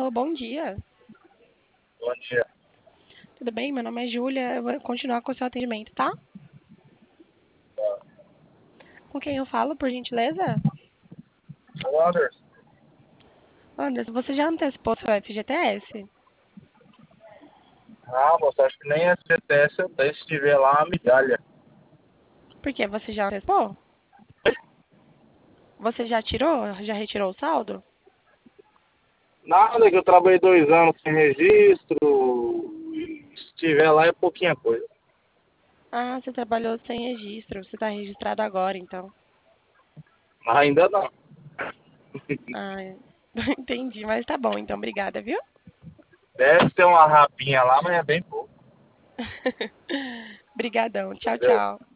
Alô, bom dia. Bom dia. Tudo bem? Meu nome é Júlia. Eu vou continuar com o seu atendimento, tá? Com quem eu falo, por gentileza? Ô, Anderson. Anderson, você já antecipou seu FGTS? Ah, moça, acho que nem FGTS eu tenho. Se tiver lá, uma migalha. Por quê? Você já antecipou? Você já tirou? Já retirou o saldo? Nada que eu trabalhei 2 anos sem registro. Se tiver lá é pouquinha coisa. Ah, você trabalhou sem registro. Você está registrado agora, então. Mas ainda não. Ah, entendi, mas tá bom, então. Obrigada, viu? Deve ter uma rapinha lá, mas é bem pouco. Obrigadão. Tchau, Entendeu? tchau.